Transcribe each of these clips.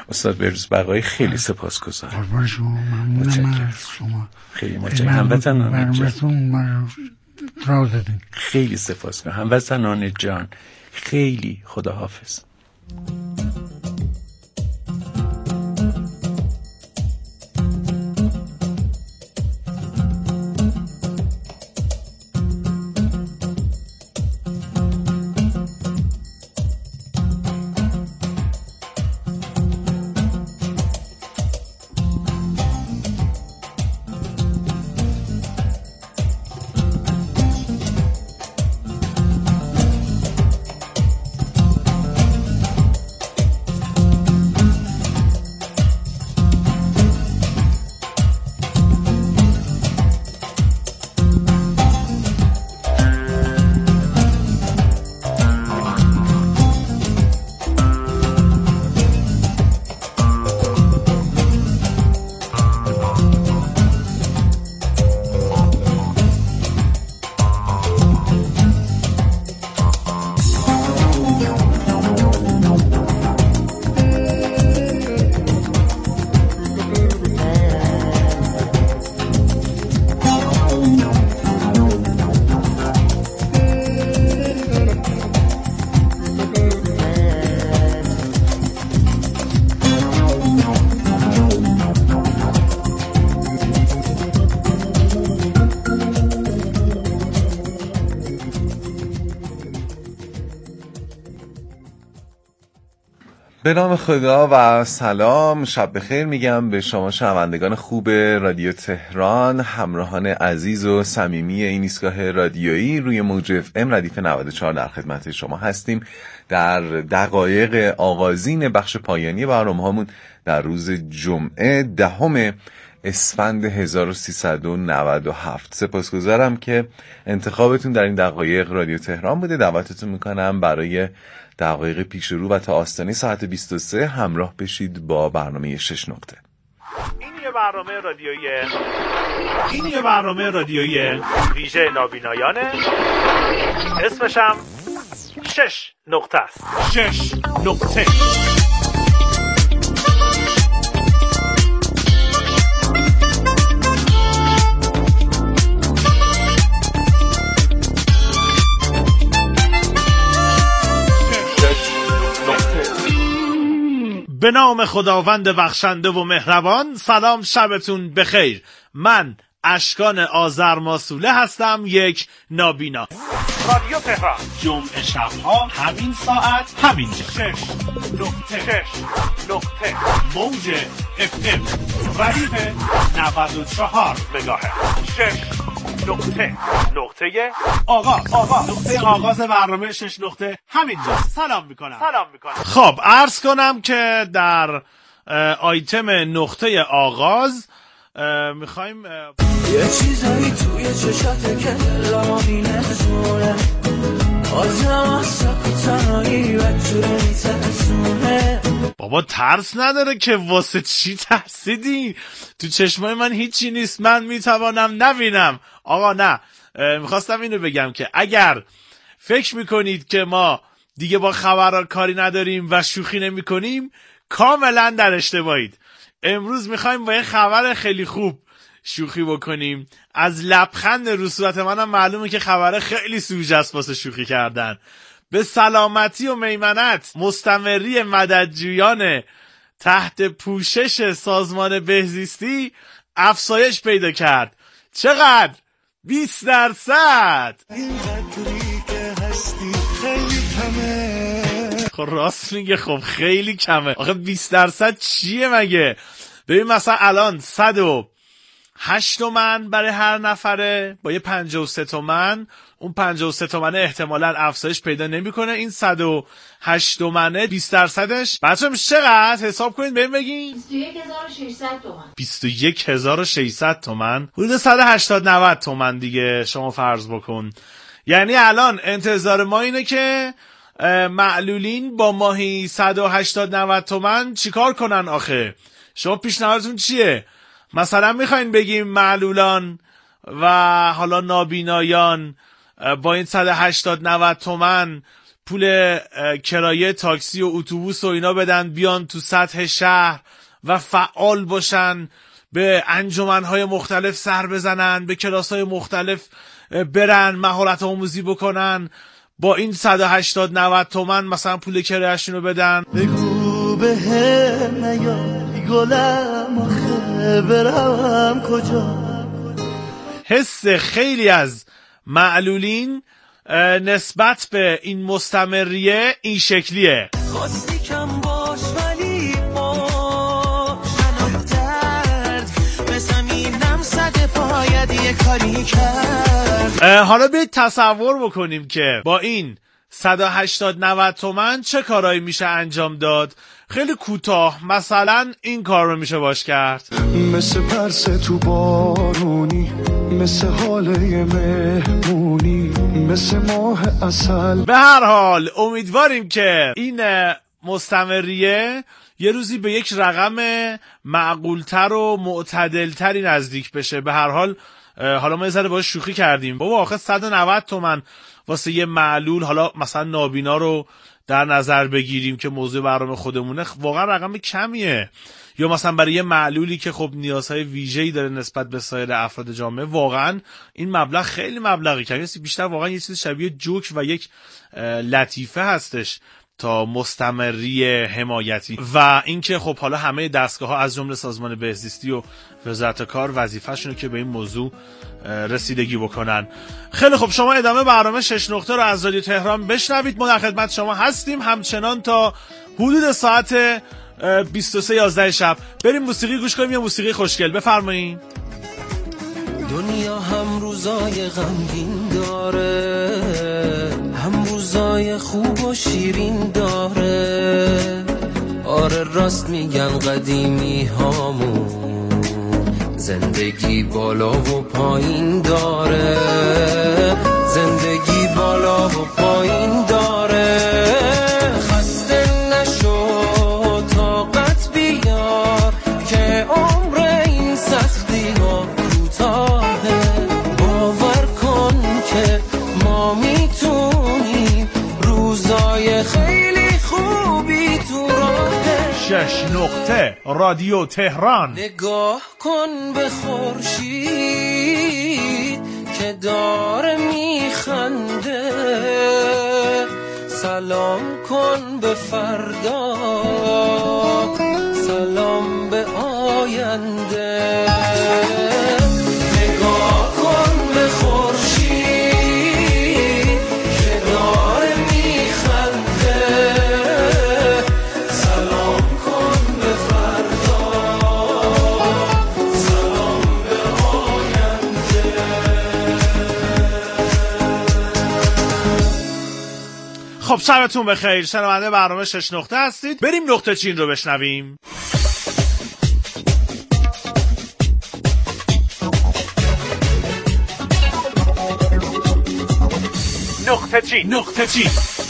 استاد بهروز بقایی خیلی سپاسگزارم. قربان شما، ممنونم از شما. خیلی متشکرم. هموطنان جان را دادین. خیلی سپاسگزارم. هموطنان جان خیلی خداحافظ. به نام خدا و سلام، شب بخیر میگم به شما شنوندگان خوب رادیو تهران، همراهان عزیز و صمیمی این ایستگاه رادیویی روی موج اف ام ردیف 94 در خدمت شما هستیم در دقایق آغازین بخش پایانی برنامه‌مون در روز جمعه 10 اسفند 1397. سپاسگزارم که انتخابتون در این دقایق رادیو تهران بوده. دعوتتون میکنم برای دقایق پیش رو و تا آستانه ساعت 23 همراه بشید با برنامه 6 نقطه. این یه برنامه رادیویی ویژه نابینایانه، اسمشم 6 نقطه است. 6 نقطه. به نام خداوند بخشنده و مهربان. سلام، شبتون بخیر. من اشکان آذرماسوله هستم، یک نابینا. رادیو تهران جمعه شبها همین ساعت همینجا 6 نقطه موج اف ام ردیف 94 مگاهرتز. 6 نقطه آغاز برنامه 6 نقطه همینجا. سلام میکنم. خب عرض کنم که در آیتم نقطه آغاز میخوایم یه چیزایی توی چشاته که دلمانی نزونه، آزم از سکوتنایی و جوره میترسونه. بابا ترس نداره که، واسه چی ترسیدی؟ تو چشمای من هیچی نیست، من میتوانم نبینم. آقا نه، میخواستم اینو بگم که اگر فکر میکنید که ما دیگه با خبرها کاری نداریم و شوخی نمی کنیم، کاملا در اشتباهید. امروز میخوایم با یه خبر خیلی خوب شوخی بکنیم. از لبخند رو صورت منم معلومه که خبر خیلی سوژه است واسه شوخی کردن. به سلامتی و میمنت مستمری مددجویان تحت پوشش سازمان بهزیستی افزایش پیدا کرد. چقدر؟ 20%. خب راست میگه، خب خیلی کمه. آخه 20% چیه مگه؟ ببین مثلا الان 108 تومن برای هر نفره با یه 53 تومن، اون 53 تومنه احتمالاً افزایش پیدا نمیکنه. این 108 تومنه 20%ش بچه‌ها میشه چقدر؟ حساب کنید بهم بگین. 21600 تومن. 21600 تومن، حدود 180-90 تومن دیگه شما فرض بکن. یعنی الان انتظار ما اینه که معلولین با ماهی 180-90 تومن چیکار کنن آخه؟ شما پیشنهادتون چیه؟ مثلا میخواین بگیم معلولان و حالا نابینایان با این 180-90 تومن پول کرایه تاکسی و اتوبوس و اینا بدن، بیان تو سطح شهر و فعال باشن، به انجمنهای مختلف سر بزنن، به کلاس‌های مختلف برن، مهارت آموزی بکنن، با این 180-90 تومن مثلا پول کرایه‌شون رو بدن. بگو به هم نیای گلم آخه برم کجا. حس خیلی از معلولین نسبت به این مستمریه این شکلیه. خواستی کم باش ولی باش منو درد به زمینم صد باید یه کاری کرد. حالا بیایید تصور بکنیم که با این 180-90 تومن چه کارایی میشه انجام داد. خیلی کوتاه مثلا این کار رو میشه باش کرد. مثل پرسه تو بارونی، مثل حاله مهمونی، مثل ماه عسل. به هر حال امیدواریم که این مستمریه یه روزی به یک رقم معقولتر و معتدلتری نزدیک بشه. به هر حال حالا ما یه ذره باهاش شوخی کردیم، بابا آخه 190 تومن واسه یه معلول، حالا مثلا نابینا رو در نظر بگیریم که موضوع برنامه خودمونه، واقعا رقم کمیه. یا مثلا برای یه معلولی که خب نیازهای ویژه‌ای داره نسبت به سایر افراد جامعه، واقعا این مبلغ خیلی مبلغی کمی، بیشتر واقعا یه چیز شبیه جوک و یک لطیفه هستش تا مستمری حمایتی. و اینکه خب حالا همه دستگاه‌ها از جمله سازمان بهزیستی و وزارت کار وظیفه‌شونه که به این موضوع رسیدگی بکنن. خیلی خب، شما ادامه برنامه 6 نقطه رو از رادیو تهران بشنوید. ما در خدمت شما هستیم همچنان تا حدود ساعت 23:11 شب. بریم موسیقی گوش کنیم، یه موسیقی خوشگل. بفرمایید. دنیا هم روزای غمگین داره، هم روزای خوب و شیرین داره. آره راست میگن قدیمی هامون، زندگی بالا و پایین داره، زندگی بالا و پایین داره. خسته نشو طاقت بیار که عمر این سختی ها کوتاهه. باور کن که ما میتونیم، روزای خیلی خوبی تو راهه. 6 نقطه رادیو تهران. نگاه کن به خورشید که داره میخنده، سلام کن به فردا، سلام به آینده. نگاه کن به خورشید که داره میخنده، سلام کن به فردا، سلام به آینده. خب شبتون بخیر، شنونده برنامه 6 نقطه هستید. بریم نقطه چین رو بشنویم. نقطه چین. نقطه چین.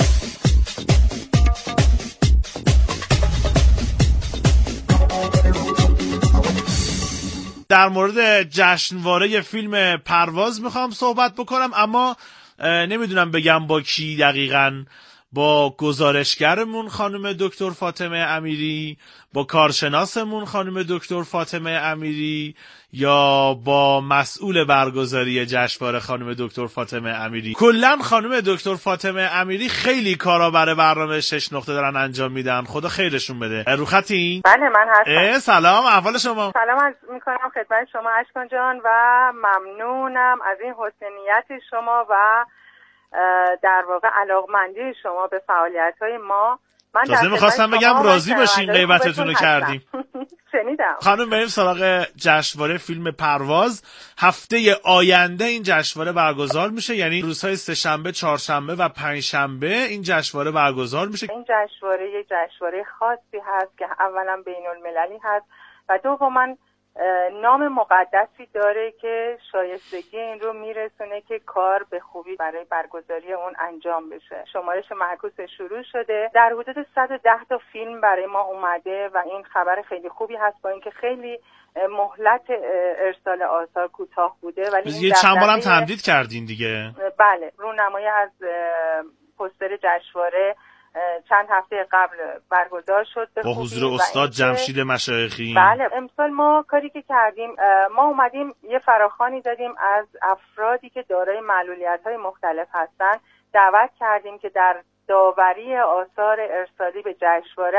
در مورد جشنواره فیلم پرواز میخوام صحبت بکنم، اما نمیدونم بگم با کی دقیقاً. با گزارشگرمون خانم دکتر فاطمه امیری، با کارشناسمون خانم دکتر فاطمه امیری، یا با مسئول برگزاری جشنواره خانم دکتر فاطمه امیری. کلا خانم دکتر فاطمه امیری خیلی کارا برای برنامه 6 نقطه دارن انجام میدن، خدا خیرشون بده. رو خطین؟ بله من هستم. سلام، احوال شما؟ سلام عرض میکنم خدمت شما اشکان جان و ممنونم از این حسنیت شما و در واقع علاقمندی شما به فعالیت‌های ما. من تازه میخواستم بگم راضی باشین غیبتتون رو کردیم. شنیدم. خانم بریم سراغ جشنواره فیلم پرواز. هفته آینده این جشنواره برگزار میشه، یعنی روزهای سه‌شنبه، چهارشنبه و پنجشنبه این جشنواره برگزار میشه. این جشنواره یه جشنواره خاصی هست که اولا بین‌المللی هست و دوما نام مقدسی داره که شایستگی این رو میرسونه که کار به خوبی برای برگزاری اون انجام بشه. شمارش معکوس شروع شده، در حدود 110 تا فیلم برای ما اومده و این خبر خیلی خوبی هست، با اینکه خیلی مهلت ارسال آثار کوتاه بوده ولی یه چند بارم تمدید کردین دیگه. بله، رونمایی از پوستر جشنواره چند هفته قبل برگزار شد با حضور استاد جمشید مشایخی. بله، امسال ما کاری که کردیم، ما اومدیم یه فراخوانی دادیم از افرادی که دارای معلولیت‌های مختلف هستن، دعوت کردیم که در داوری آثار ارسالی به جشنواره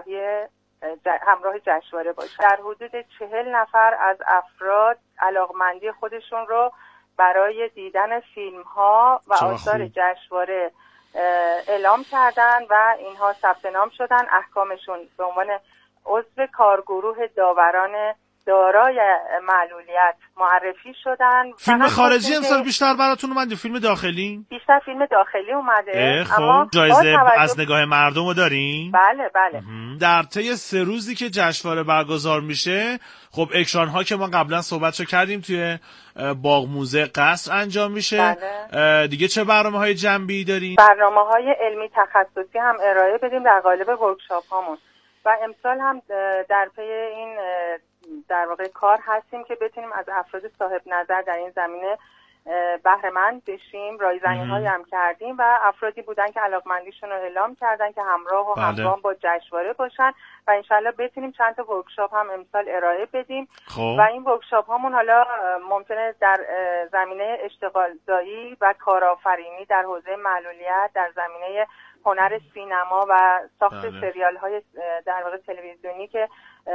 همراه جشنواره باشه. در حدود 40 نفر از افراد علاقمندی خودشون رو برای دیدن فیلم‌ها و آثار جشنواره اعلام کردن و اینها ثبت نام شدن. احکامشون به عنوان عضو کارگروه داوران دارای معلولیت معرفی شدن. فیلم خارجی امسال بیشتر براتون اومد یا فیلم داخلی؟ بیشتر فیلم داخلی اومده. خب جایزه از نگاه مردم رو داریم؟ بله بله. در طی 3 روزی که جشنواره برگزار میشه، خب اکران‌ها که ما قبلا صحبتشو کردیم توی باغ موزه قصر انجام میشه. بله. دیگه چه برنامه‌های جنبی داریم؟ برنامه‌های علمی تخصصی هم ارائه بدیم در قالب ورکشاپ هامون و امسال هم در پی این در واقع کار هستیم که بتونیم از افراد صاحب نظر در این زمینه بهره مند بشیم. رایزنی‌هایی هم کردیم و افرادی بودن که علاقمندیشون رو اعلام کردن که همراه و همگام با جشنواره باشن و انشالله بتونیم چند تا ورکشاپ هم امسال ارائه بدیم. و این ورکشاپ هامون حالا ممکنه در زمینه اشتغال زایی و کارآفرینی در حوزه معلولیت، در زمینه هنر سینما و ساخت سریال های در واقع تلویزیونی که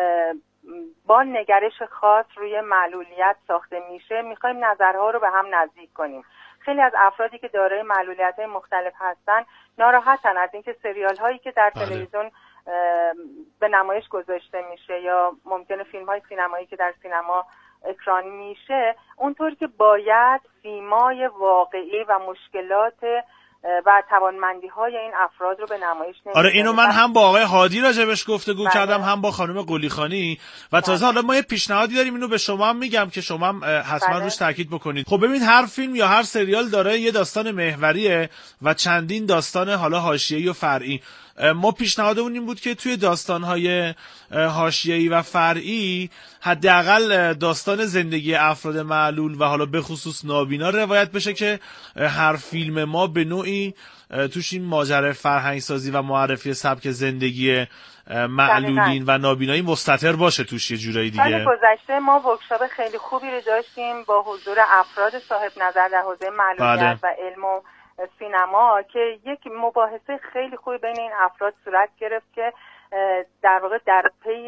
با نگرش خاص روی معلولیت ساخته میشه، میخوایم نظرها رو به هم نزدیک کنیم. خیلی از افرادی که دارای معلولیت‌های مختلف هستن ناراحتن از اینکه سریال هایی که در تلویزیون به نمایش گذاشته میشه یا ممکنه فیلم های سینمایی که در سینما اکران میشه اونطور که باید سیمای واقعی و مشکلات و توانمندی های این افراد رو به نمایش نمیشه. آره اینو من هم با آقای هادی راجبش گفتگو کردم، هم با خانم قلیخانی و تازه حالا ما یه پیشنهادی داریم، اینو به شما هم میگم که شما هم حتما روش تاکید بکنید. خب ببینید هر فیلم یا هر سریال داره یه داستان محوریه و چندین داستان حالا حاشیه‌ای و فرعی. ما پیشنهادمون این بود که توی داستان‌های حاشیه‌ای و فرعی حداقل داستان زندگی افراد معلول و حالا به خصوص نابینا روایت بشه که هر فیلم ما به نوعی توش این ماجرای فرهنگسازی و معرفی سبک زندگی معلولین و نابینایی مستتر باشه توش یه جورایی دیگه. سال گذشته ما ورکشاپ خیلی خوبی رو داشتیم با حضور افراد صاحب نظر در حوزه معلولیت و علم و سینما که یک مباحثه خیلی خوبی بین این افراد صورت گرفت که در واقع در پی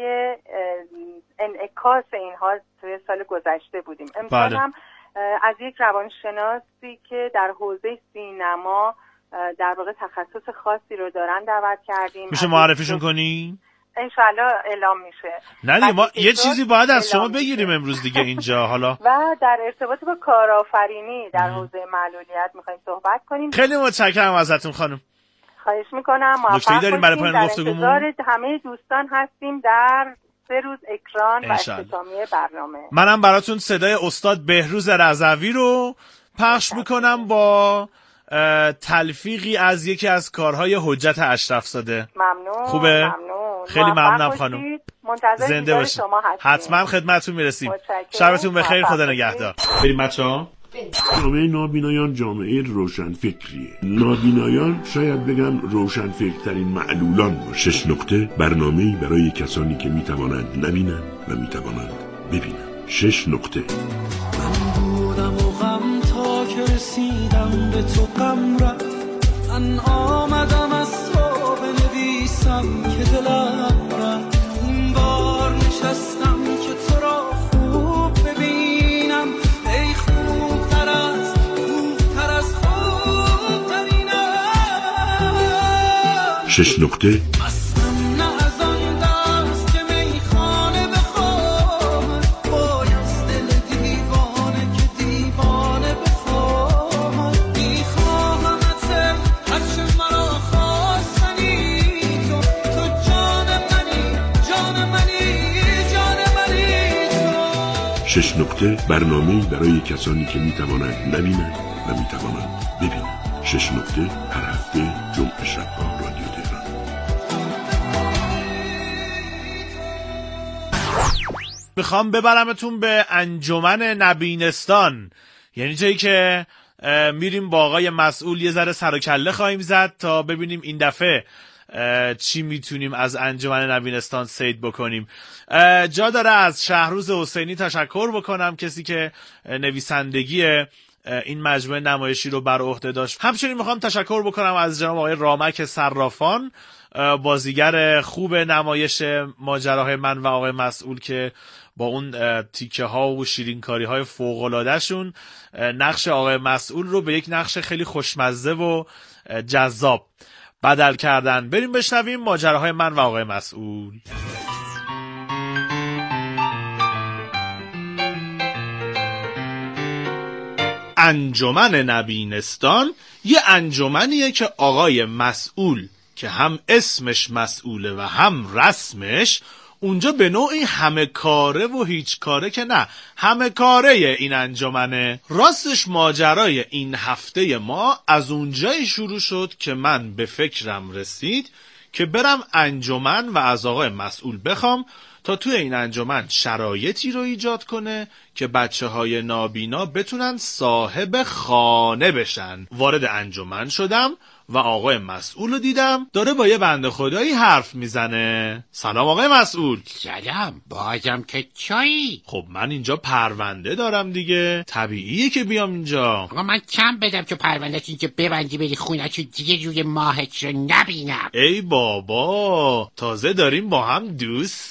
انعکاس اینها توی سال گذشته بودیم. امسال هم از یک روانشناسی که در حوزه سینما در واقع تخصص خاصی رو دارن دعوت کردیم. میشه معرفیشون کنی؟ انشالله اعلام میشه. نه دیگه ما یه چیزی باید از شما بگیریم امروز دیگه اینجا حالا. و در ارتباط با کارآفرینی در حوزه معلولیت میخوایم صحبت کنیم. خیلی متشکرم ازتون خانم. خواهش میکنم. نکته‌ای داریم برای پایان گفتگومون؟ در انتظار همه دوستان هستیم در 3 روز اکران و اختتامیه برنامه. منم براتون صدای استاد بهروز رضوی رو پخش میکنم با تلفیقی از یکی از کارهای حجت اشرفزاده. ممنون. خوبه؟ ممنون. خیلی ممنونم خانم. منتظر زنده باشید. حتما خدمتتون میرسیم. شبتون بخیر. خدا نگهدار. بریم بچه‌ها. جامعه نابینایان جامعه روشنفکریه. نابینایان شاید بگن روشنفکرترین معلولان باشه. 6 نکته برنامه‌ای برای کسانی که میتوانند نبینند و میتوانند ببینند. 6 نکته. من بودم و غم تا که رسیدم به تو غم رفت، من آمدم از تو بنویسم که دلم رفت، این بار نشستم که تو را خوب ببینم، ای خوبتر از خوب ببینم. 6 نکته شش نکته برنامه‌ای برای کسانی که میتوانند نبینند و میتوانند ببینند. 6 نکته هر هفته جمعه شب‌ها رادیو تهران. میخوام ببرمتون به انجمن نبینستان، یعنی جایی که میریم با آقای مسئول یه ذره سر و کله خواهیم زد تا ببینیم این دفعه چی میتونیم از انجمن نبینستان صید بکنیم. جا داره از شهروز حسینی تشکر بکنم، کسی که نویسندگی این مجموعه نمایشی رو بر عهده داشت. همچنین میخوام تشکر بکنم از جناب آقای رامک صرافان، بازیگر خوب نمایش ماجراهای من و آقای مسئول، که با اون تیکه ها و شیرینکاری های فوق العاده شون نقش آقای مسئول رو به یک نقش خیلی خوشمزه و جذاب بدل کردن. بریم بشنویم ماجراهای من و آقای مسئول. انجمن نبینستان یه انجمنیه که آقای مسئول که هم اسمش مسئوله و هم رسمش اونجا به نوعی همه کاره و هیچ کاره که نه، همه کاره این انجمنه. راستش ماجرای این هفته ما از اونجایی شروع شد که من به فکرم رسید که برم انجمن و از آقای مسئول بخوام تا توی این انجمن شرایطی رو ایجاد کنه که بچه‌های نابینا بتونن صاحب خانه بشن. وارد انجمن شدم و آقای مسئول رو دیدم داره با یه بنده خدایی حرف میزنه. سلام آقای مسئول. سلام، بازم که چایی؟ خب من اینجا پرونده دارم دیگه، طبیعیه که بیام اینجا. آقا من کم بدم که پرونده اینجا ببندی بری خونه چون دیگه روی ماهت رو نبینم. ای بابا، تازه داریم با هم دوست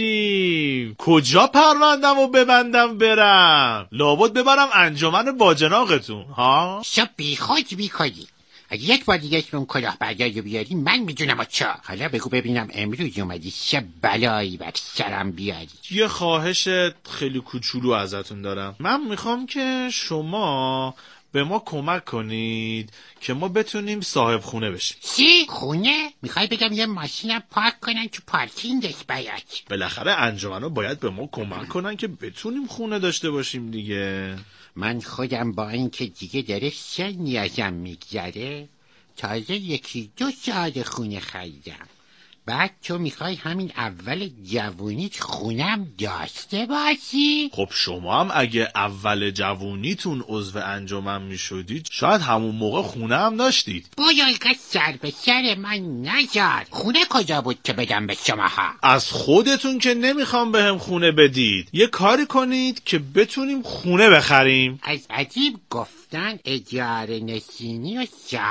میشیم. کجا پروندم و ببندم برم؟ لابد ببرم انجمن باجناقتون ها؟ شب بیخود بیکنی. اگه یک بار دیگه اسم اون کلاهبردار رو بیاری من میدونم چا. حالا بگو ببینم امروز اومدی چه بلایی بر سرم بیاری. یه خواهش خیلی کوچولو ازتون دارم. من میخوام که شما به ما کمک کنید که ما بتونیم صاحب خونه بشیم. چی؟ خونه؟ میخوای بگم یه ماشینم پارک کنن تو پارکینگش بیاد؟ بالاخره انجمن‌ها باید به ما کمک کنن که بتونیم خونه داشته باشیم دیگه. من خودم با اینکه دیگه داره سنی ازم میگذره تازه 1-2 سال خونه خریدم. بعد تو میخوای همین اول جوونیت خونم داشته باشی؟ خب شما هم اگه اول جوونیتون عضو انجمن میشدید شاید همون موقع خونه هم داشتید. باید که سر به سر من نذار. خونه کجا بود که بدم به شماها؟ از خودتون که نمیخوام بهم خونه بدید، یه کاری کنید که بتونیم خونه بخریم. از عجیب گفتن اجاره نشینی و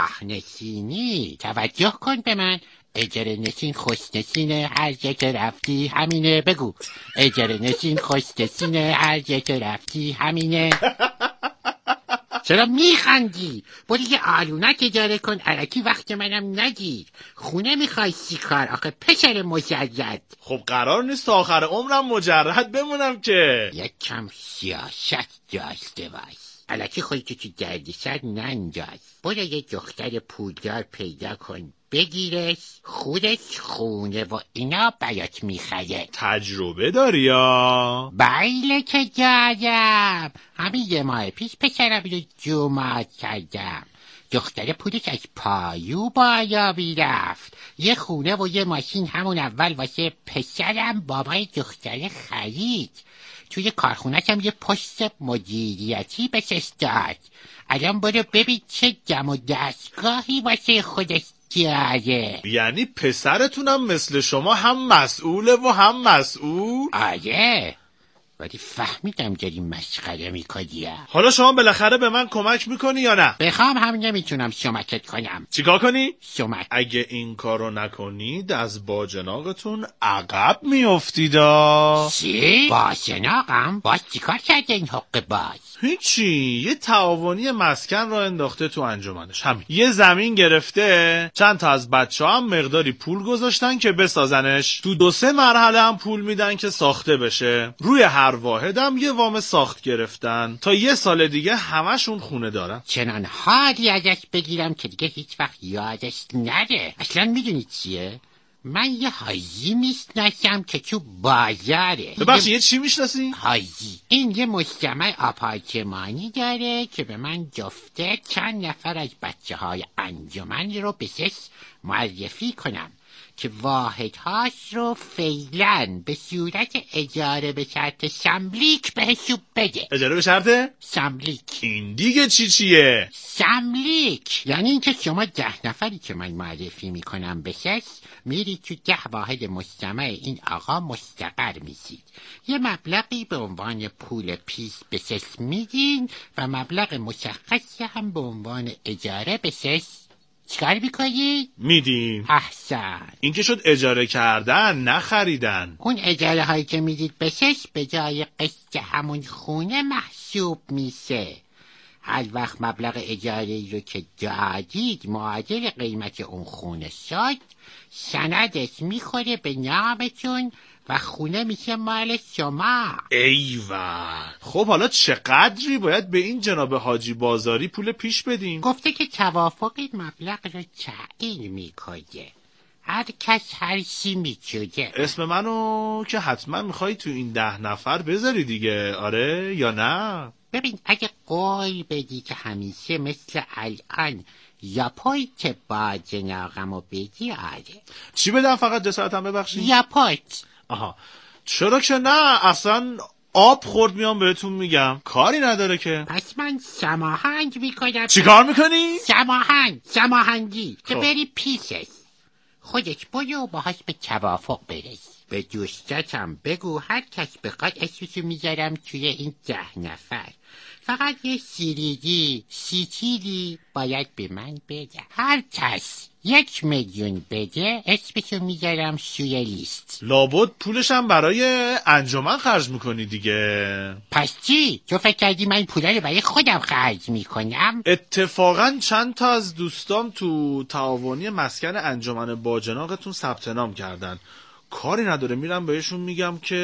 شهرنشینی. توجه کن به من. اجاره نشین خوشنشینه، هر جا که رفتی همینه. بگو اجاره نشین خوشنشینه، هر جا که رفتی همینه. چرا میخندی؟ برو یه آلونک اجاره کن، الکی وقت منم نگیر. خونه میخوای چیکار آخه پسر مجرد؟ خب قرار نیست تا آخر عمرم مجرد بمونم که. یک کم سیاست داشته باش، الکی خودتو تو دردسر ننداز. برو یه دختر پولدار پیدا کن، بگیرش، خودش خونه و اینا برات میخره. تجربه داری یا؟ بله که دارم. همین 1 ماه پیش پسرم رو جماعت کردم. دختر پولش از پایو بالا میرفت. یه خونه و یه ماشین همون اول واسه پسرم بابای دختر خرید. توی کارخونه‌ش هم یه پست مدیریتی بهش داد. الان برو ببین چه دم و دستگاهی واسه خودش داره. یعنی پسرتونم مثل شما هم مسئوله و هم مسئول؟ آره، ولی فهمیدم داری مسخره میکنی. حالا شما بالاخره به من کمک میکنی یا نه؟ بخوام هم نمیتونم شمکت کنم. چیکار کنی؟ شمک. اگه این کارو نکنید از باجناقتون عقب میافتیدا. چی؟ باجناقم؟ باز چیکار کرده این حق باز؟ هیچی، یه تعاونی مسکن را انداخته تو انجمنش. همین یه زمین گرفته، چند تا از بچه‌ها هم مقداری پول گذاشتن که بسازنش. تو 2-3 مرحله هم پول میدن که ساخته بشه. روی هر واحد هم یه وام ساخت گرفتن تا 1 سال دیگه همشون خونه دارن. چنان حالی ازش بگیرم که دیگه هیچ وقت یادش نره. اصلا میدونی چیه؟ من یه حاجی میشناسم که تو بازاره. ببخشید یه چی میشناسی؟ حاجی. این یه مجتمع آپارتمانی داره که به من گفته چند نفر از بچه های انجمن رو بهش معرفی کنم که واحدهاش رو فعلا به صورت اجاره به شرط سملیک بهشون بده. اجاره به شرط سملیک. این دیگه چیه؟ سملیک یعنی اینکه شما 10 نفری که من معرفی میکنم بشش میرید تو 10 واحد مجتمع این آقا مستقر میشید. یه مبلغی به عنوان پول پیش بشش میدین و مبلغ مشخصی هم به عنوان اجاره بشش چیکار میکنی؟ میدین. احسن. این که شد اجاره کردن نه خریدن. اون اجاره هایی که میدید بشش به جای قسط همون خونه محسوب میشه. هر وقت مبلغ اجاره رو که دادید معادل قیمت اون خونه شد سندش میخوره به نامتون و خونه میشه مال شما. ایوه. خب حالا چقدری باید به این جناب حاجی بازاری پول پیش بدیم؟ گفته که توافق مبلغ رو تعیین میکنه. هر کس هر چی میچوده. اسم منو که حتما میخوای تو این 10 نفر بذاری دیگه، آره یا نه؟ ببین اگه قول بدی که همیشه مثل الان یا پایت با جناغمو بدی آره. چی بدم فقط جسارتم ببخشید؟ یا پایت. آها چرا که نه، اصلا آب خورد میام بهتون میگم، کاری نداره که. پس من سماهنگ میکنم. چی کار میکنی؟ سماهنگی که بری پیشش خودت برو باهاش به توافق برس. به دوستاتم بگو هر کس بخواد اسمشو میذارم توی این 10 نفر. فقط یه سیتیلی باید به من بده. هر کس 1 میلیون بده اسمشو میذارم توی لیست. لابد پولشم برای انجمن خرج میکنی دیگه. پس چی؟ تو فکر کردی من پولا رو برای خودم خرج میکنم؟ اتفاقا چند تا از دوستام تو تعاونی مسکن انجمن باجناقتون ثبت نام کردن. کاری نداره میرم بهشون میگم که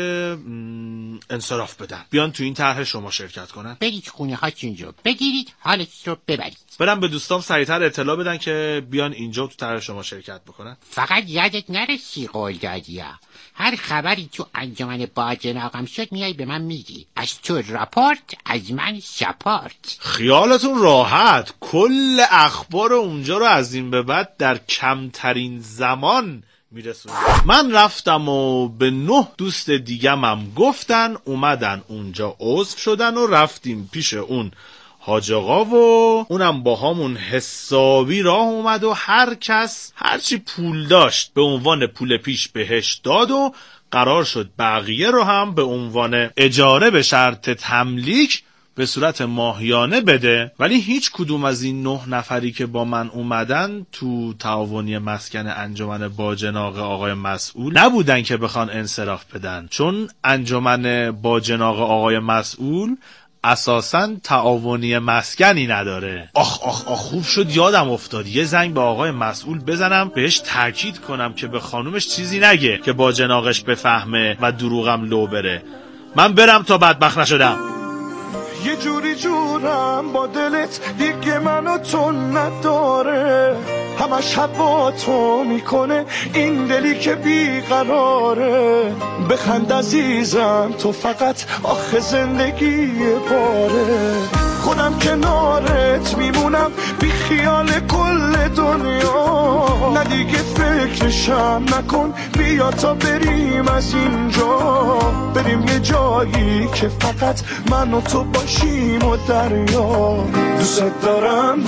انصراف بدن، بیان تو این طرح شما شرکت کنن. برید خونه ها اینجا بگیرید حالش رو ببرید. برم به دوستام سریعتر اطلاع بدن که بیان اینجا تو طرح شما شرکت بکنن. فقط یادت نرسی قول دادی ها. هر خبری تو انجمن باجناقم شد میای به من میگی. از تو راپورت از من سپورت. خیالتون راحت، کل اخبار اونجا رو از این به بعد در کمترین زمان میرسونم. من رفتم و به 9 دوست دیگم هم گفتن، اومدن اونجا عضو شدن و رفتیم پیش اون حاج آقا و اونم با همون حسابی راه اومد و هر کس هرچی پول داشت به عنوان پول پیش بهش داد و قرار شد بقیه رو هم به عنوان اجاره به شرط تملیک به صورت ماهیانه بده. ولی هیچ کدوم از این 9 نفری که با من اومدن تو تعاونی مسکن انجمن باجناق آقای مسئول نبودن که بخوان انصراف بدن، چون انجمن باجناق آقای مسئول اساساً تعاونی مسکنی نداره. آخ خوب شد یادم افتاد یه زنگ به آقای مسئول بزنم بهش تاکید کنم که به خانومش چیزی نگه که باجناقش بفهمه و دروغم لو بره. من برم تا بدبخت نشدم. یه جوری جورم با دلت دیگه منو تو نداره، همش هوا تو میکنه این دلی که بیقراره. بخند عزیزم تو فقط آخه زندگی باره، خودم کنارت میمونم بی خیال کل دنیا. نه دیگه فکرشم نکن بیا تا بریم از اینجا، بریم یه جایی که فقط من و تو باشیم و دریا. دوست دارم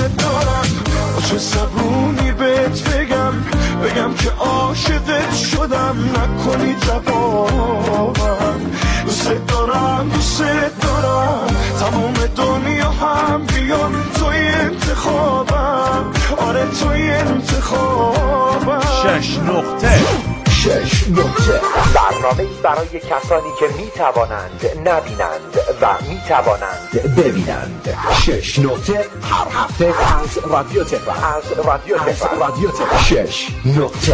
با چه زبونی بهت بگم که عاشقت شدم نکنی جوابم. دوست دارم تمام دنیا هم بیان توی انتخابم، آره توی انتخابم. 6 نقطه برنامه‌ای برای کسانی که میتوانند نبینند و میتوانند ببینند. 6 نقطه هر هفته از رادیو تهران. 6 نقطه.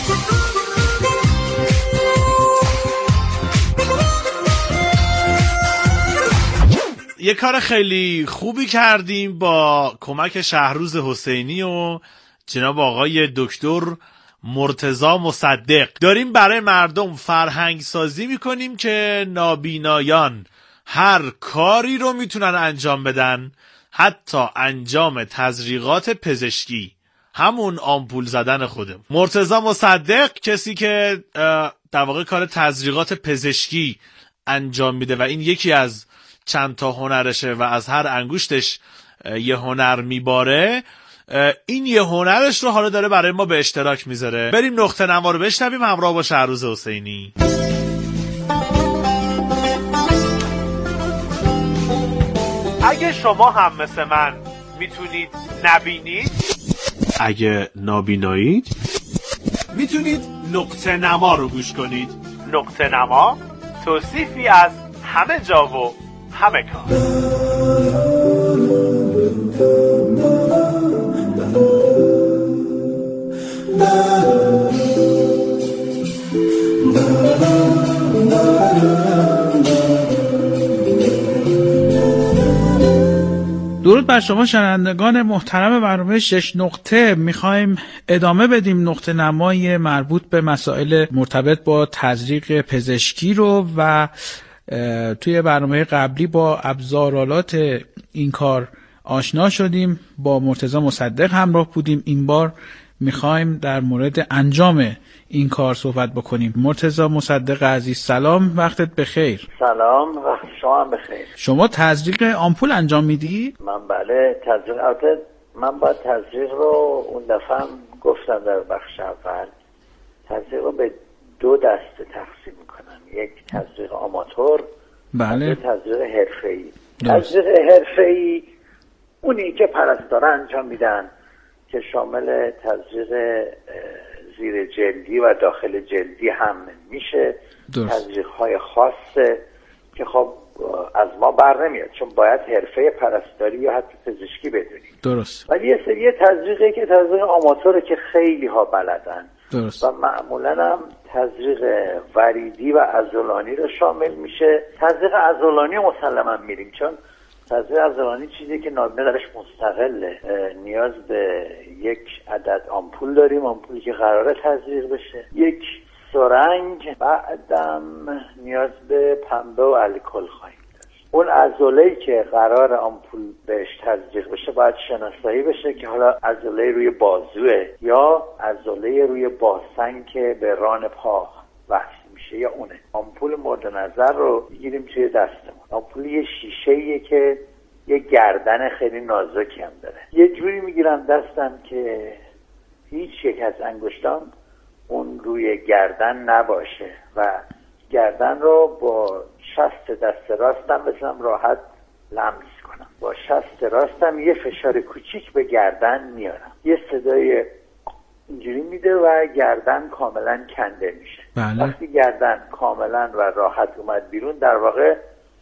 یه کار خیلی خوبی کردیم با کمک شهروز حسینی و جناب آقای دکتر مرتضی مصدق. داریم برای مردم فرهنگ سازی میکنیم که نابینایان هر کاری رو میتونن انجام بدن، حتی انجام تزریقات پزشکی. همون آمپول زدن خودمون. مرتضی مصدق کسی که در واقع کار تزریقات پزشکی انجام میده و این یکی از چند تا هنرشه و از هر انگشتش یه هنر میباره، این یه هنرش رو حالا داره برای ما به اشتراک میذاره. بریم نقطه نما رو بشنویم همراه با شهروز حسینی. اگه شما هم مثل من میتونید نبینید، اگه نابینایید میتونید نقطه نما رو گوش کنید. نقطه نما، توصیفی از همه جا و همه کار. درود بر شما شنوندگان محترم برنامه 6 نقطه. میخوایم ادامه بدیم نقطه نمای مربوط به مسائل مرتبط با تزریق پزشکی رو و توی برنامه قبلی با ابزارالات این کار آشنا شدیم، با مرتضی مصدق همراه بودیم. این بار میخوایم در مورد انجام این کار صحبت بکنیم. مرتضی مصدق عزیز سلام، وقتت بخیر. سلام، وقت شما هم بخیر. شما تزریق آمپول انجام میدی؟ من بله تزریق، من با تزریق رو اون دفعه هم گفتم در بخش اول، تزریق رو به 2 دسته تقسیم میکنم. یک تزریق آماتور، بله، تزریق حرفه‌ای. تزریق حرفه‌ای اونی که پرستارا انجام میدن که شامل تزریق زیر جلدی و داخل جلدی هم میشه. تزریق‌های خاصه که خب از ما بر نمیاد چون باید حرفه پرستاری یا حتی پزشکی بدونیم. درست. ولی یه سری تزریقی که تزریق آماتوره که خیلی ها بلدن. درست. و معمولا هم تزریق وریدی و عضلانی رو شامل میشه. تزریق عضلانی مسلما میریم چون تزریق عضلانی چیزی که نابینه درش مستقله. نیاز به یک عدد آمپول داریم، آمپولی که قراره تزریق بشه، یک سرنگ، بعدم نیاز به پنبه و الکل خواهیم داشت. اون عضله‌ای که قرار آمپول بهش تزریق بشه باید شناسایی بشه که حالا عضله روی بازوه یا عضله روی باسن که به ران پا وصل میشه یا اونه. آمپول مورد نظر رو بگیریم توی دستمون. آمپول یه شیشه‌ایه که یه گردن خیلی نازکی هم داره. یه جوری میگیرم دستم که هیچ یک از انگشتام اون روی گردن نباشه و گردن رو با شست دست راستم بتونم راحت لمس کنم. با شست راستم یه فشار کوچیک به گردن میارم، یه صدای اینجوری میده و گردن کاملا کنده میشه. بله. وقتی گردن کاملا و راحت اومد بیرون، در واقع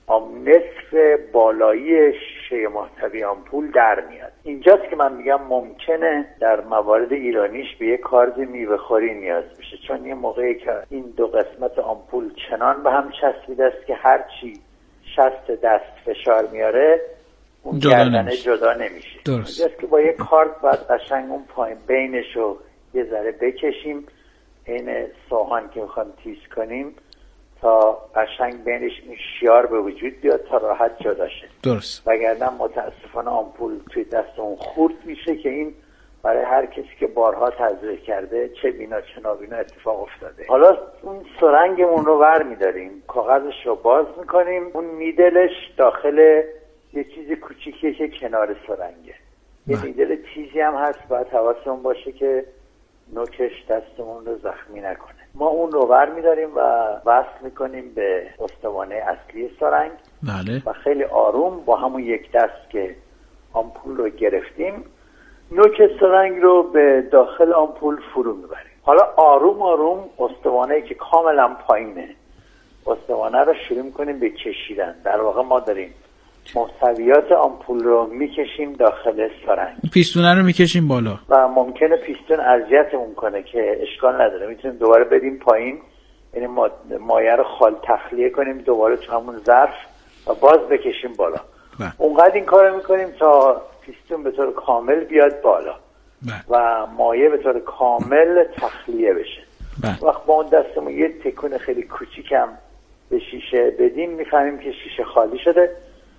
نصف بالایی شیشه محتوی آمپول در میاد. اینجاست که من میگم ممکنه در موارد ایرانیش به یه کارد میوه خوری نیاز بشه، چون یه موقعی که این 2 قسمت آمپول چنان به هم چسبیده است که هرچی شست دست فشار میاره اون گردنه جدا نمیشه. درست. اینجاست که با یه کارد باید قشنگ اون پایین بینشو یه ذره بکشیم، این سوهان که میخوایم تیز کنیم تا قشنگ بینش این شیار به وجود بیاد تا راحت جدا شه. درست. وگرنه متاسفانه آمپول توی دست اون خورد میشه که این برای هر کسی که بارها تزریق کرده چه بینا چه نابینا اتفاق افتاده. حالا اون سرنگمون رو ور میداریم، کاغذش رو باز میکنیم، اون میدلش داخل یه چیز کوچیکیه که کنار سرنگه. یه میدل تیزی هم هست، باید حواسمون باشه که نوکش دستمون رو زخمی نکنه. ما اون رو ور میداریم و وصل میکنیم به استوانه اصلی سرنگ. بله. و خیلی آروم با همون یک دست که آمپول رو گرفتیم نوک سرنگ رو به داخل آمپول فرو میبریم. حالا آروم آروم استوانه که کاملا پایینه، استوانه رو شروع میکنیم به کشیدن. در واقع ما داریم محتویات آمپول رو میکشیم داخل سرنگ. پیستونه رو میکشیم بالا و ممکنه پیستون اذیتمون کنه که اشکال نداره، میتونیم دوباره بدیم پایین، یعنی مایع رو خال تخلیه کنیم دوباره تو همون ظرف و باز بکشیم بالا. اونقدر این کارو میکنیم تا پیستون به طور کامل بیاد بالا و مایع به طور کامل تخلیه بشه. وقت با اون دستمون یه تکون خیلی کوچیکم به شیشه بدیم میفهمیم که شیشه خالی شده.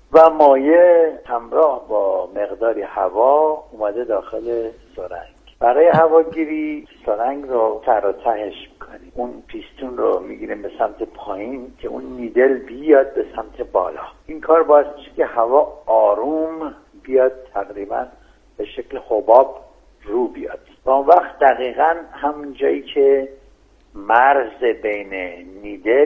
و مایع همراه با مقداری هوا اومده داخل سرنگ. برای هواگیری سرنگ رو تر و تهش میکنیم، اون پیستون رو میگیریم به سمت پایین که اون نیدل بیاد به سمت بالا. این کار باعث میشه که هوا آروم بیاد، تقریبا به شکل حباب رو بیاد و اون وقت دقیقا همون جایی که مرز بین نیدل